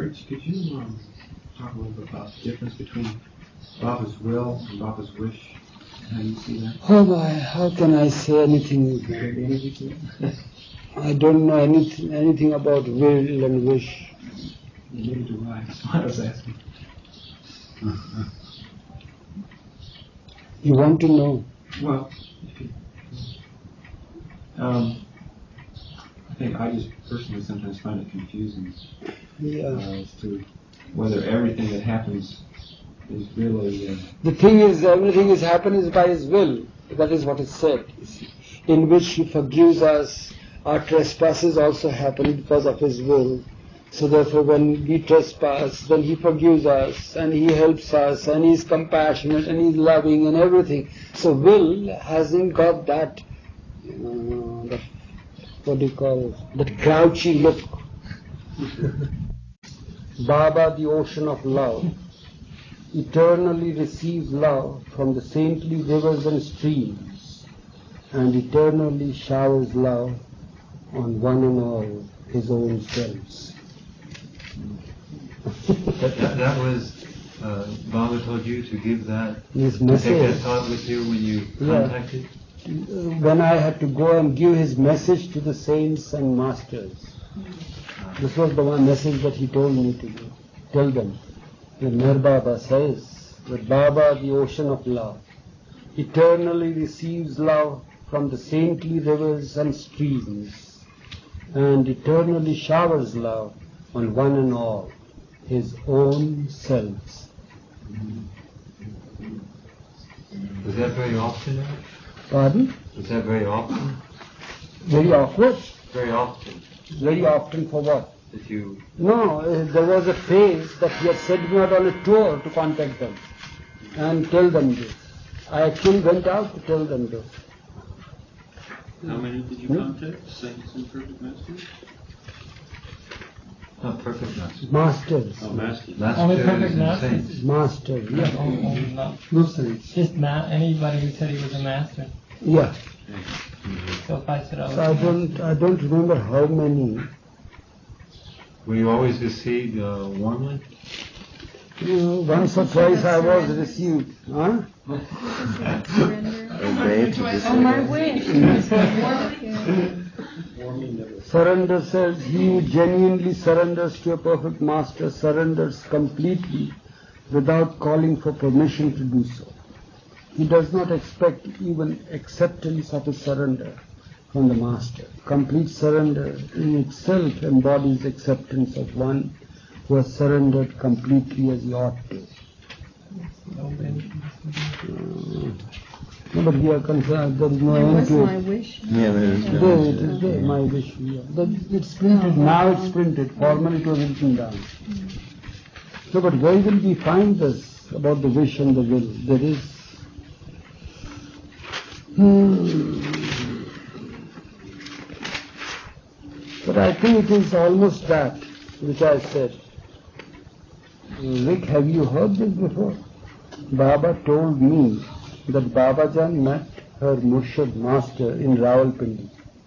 Rich, could you talk a little bit about the difference between Baba's will and Baba's wish? How do you see that? Oh my, how can I say anything? I don't know anything about will and wish. Neither do I. That's why I was asking. You want to know? Well, I think I just personally sometimes find it confusing as to whether everything that happens is really... The thing is, everything is happening by His will. That is what is said. You see. In which He forgives us. Our trespasses also happen because of His will. So therefore when we trespass, then He forgives us and He helps us and He is compassionate and He is loving and everything. So will hasn't got that, that grouchy look. Baba, the ocean of love, eternally receives love from the saintly rivers and streams and eternally showers love on one and all His own selves. That was, Baba told you to give that, His message. To take that thought with you when you contacted? When I had to go and give His message to the saints and masters. This was the one message that He told me to do. Tell them. The Meher Baba says that Baba, the ocean of love, eternally receives love from the saintly rivers and streams and eternally showers love on one and all His own selves. Was that very often? Pardon? Was that very often? Very awkward? Very often. Very often for what? That you... No, there was a phase that He had sent me out on a tour to contact them and tell them this. I actually went out to tell them this. How many did you contact? Saints and perfect masters? Not perfect masters. Masters. Oh, masters. Only perfect masters? Masters, yeah. No saints. Just anybody who said he was a master. Yeah. So if I said I don't remember how many. Were you always received warmly? Once or twice I was received. Huh? Oh, my wish. Surrender says, he who genuinely surrenders to a perfect master surrenders completely without calling for permission to do so. He does not expect even acceptance of his surrender from the master. Complete surrender in itself embodies acceptance of one who has surrendered completely as he ought to. No, but we are concerned, there is no end to it. My wish. Yeah, there is. There it is, there, my wish. Yeah. It's printed, now it's printed, formerly it was written down. No, but where will we find this about the wish and the will? There is. But I think it is almost that which I said. Rick, have you heard this before? Baba told me that Babajan met her Murshid master in Rawalpindi.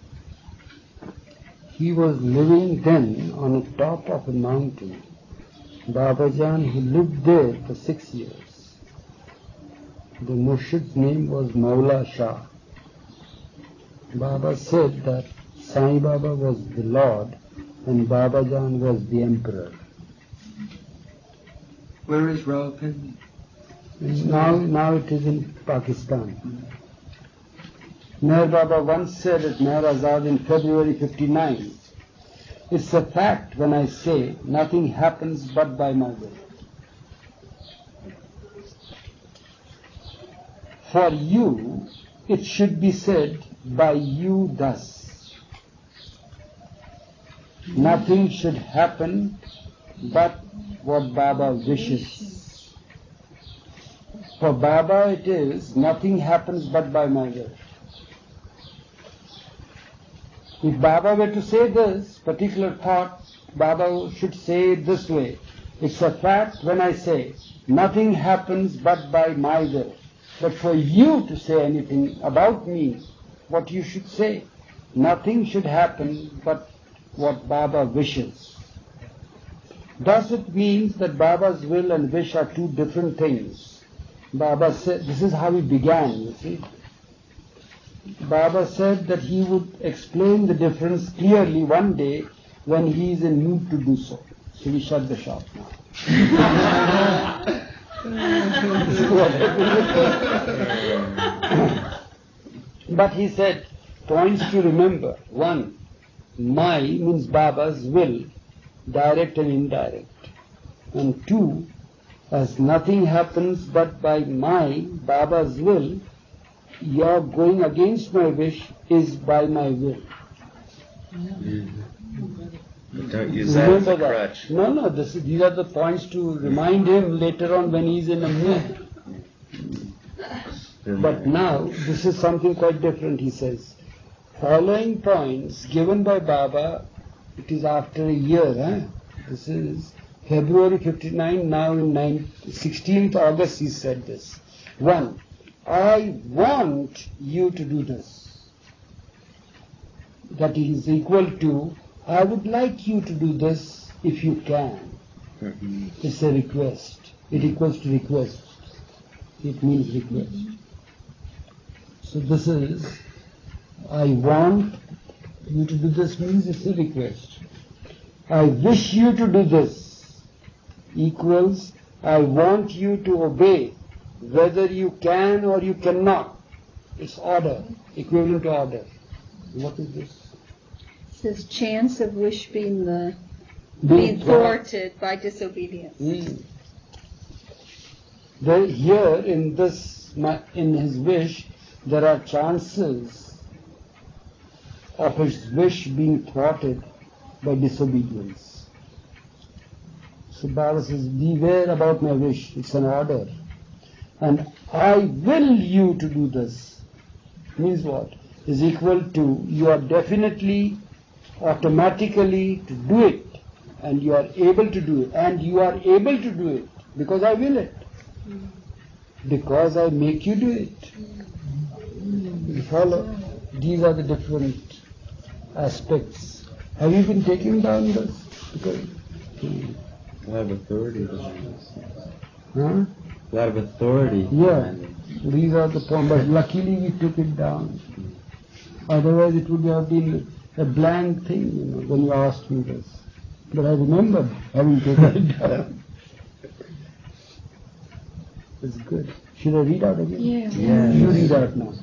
He was living then on the top of a mountain. Babajan, who lived there for 6 years. The Murshid's name was Maula Shah. Baba said that Sai Baba was the Lord and Babajan was the Emperor. Where is Rawalpindi? Now it is in Pakistan. Meher Baba once said at Meher Azad in February 59, it's a fact when I say nothing happens but by my will. For you, it should be said by you thus. Nothing should happen but what Baba wishes. For Baba it is, nothing happens but by my will. If Baba were to say this particular thought, Baba should say it this way. It's a fact when I say, nothing happens but by my will. But for you to say anything about me, what you should say, nothing should happen but what Baba wishes. Does it mean that Baba's will and wish are two different things? Baba said, this is how he began, you see. Baba said that he would explain the difference clearly one day when he is in mood to do so. So we shut the shop now. But he said, points to remember. One, my means Baba's will, direct and indirect. And two, as nothing happens but by my, Baba's will, your going against my wish is by my will. Don't use that as a crutch. No, these are the points to remind him later on when he's in a mood. But now, this is something quite different, he says. Following points given by Baba, it is after a year. This is February 59, now in 16th August he said this. One, I want you to do this. That is equal to, I would like you to do this if you can. It's a request. It equals to request. It means request. So this is, I want you to do this means it's a request. I wish you to do this equals, I want you to obey whether you can or you cannot. It's order, equivalent to order. What is this? It says chance of wish being thwarted by disobedience. Here in his wish, there are chances of his wish being thwarted by disobedience. So Baba says, beware about my wish, it's an order. And I will you to do this means what? Is equal to, you are definitely, automatically to do it, and you are able to do it, and you are able to do it, because I will it. Because I make you do it. You follow? These are the different aspects. Have you been taking down this? Because, A lot of authority. huh? A lot of authority. Yeah. These are the poems, but luckily we took it down. Otherwise it would have been a blank thing, when you asked me this. But I remember having taken it down. It's good. Should I read out again? Yeah. You read out now.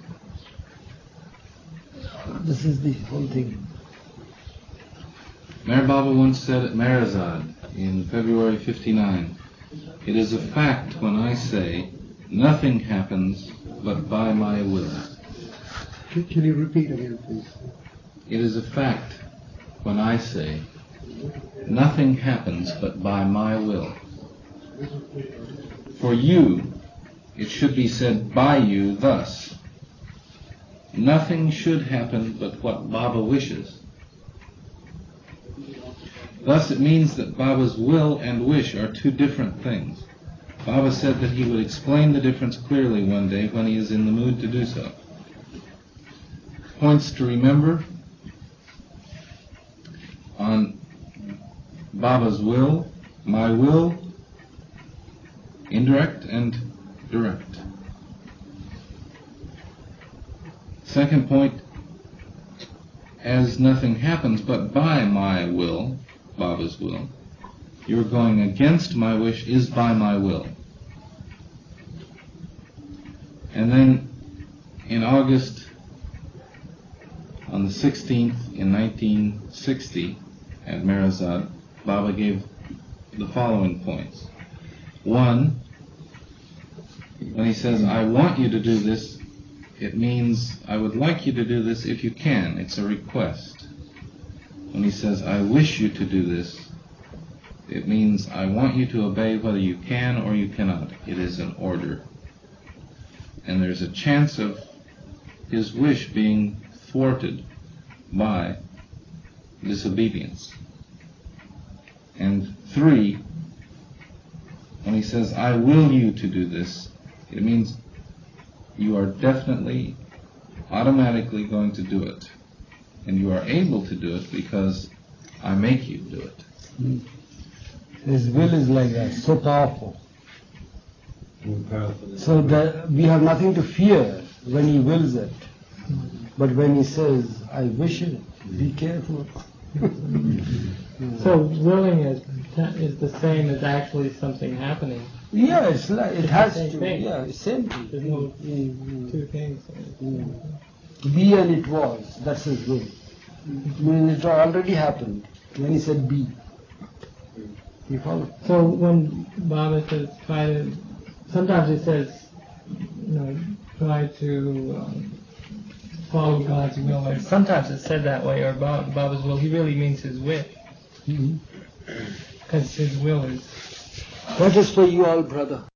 This is the whole thing. Meher Baba once said at Maharazad in February 59, it is a fact when I say, nothing happens but by my will. Can you repeat again, please? It is a fact when I say, nothing happens but by my will. For you, it should be said by you thus, nothing should happen but what Baba wishes. Thus it means that Baba's will and wish are two different things. Baba said that he would explain the difference clearly one day when he is in the mood to do so. Points to remember on Baba's will, my will, indirect and direct. Second point, as nothing happens but by my will, Baba's will, your going against my wish is by my will. And then in August, on the 16th in 1960 at Maharazad, Baba gave the following points. One, when he says, I want you to do this, it means I would like you to do this if you can. It's a request. When he says, I wish you to do this, it means I want you to obey whether you can or you cannot. It is an order. And there's a chance of his wish being thwarted by disobedience. And three, when he says, I will you to do this, it means you are definitely, automatically going to do it. And you are able to do it because I make you do it. His will is like that, so powerful. More powerful than So that we have nothing to fear when he wills it. But when he says, I wish it, be careful. So willing is the same as actually something happening. Yeah, it's like, it has Same to, thing. yeah, it's same thing. There's no two things. Be and it was, that's his will. I mean, it already happened when he said be. You follow? So when Baba says sometimes it says, try to follow God's will, or sometimes it's said that way, or Baba's will, he really means his wish. Because his will is... That is for you all, brother.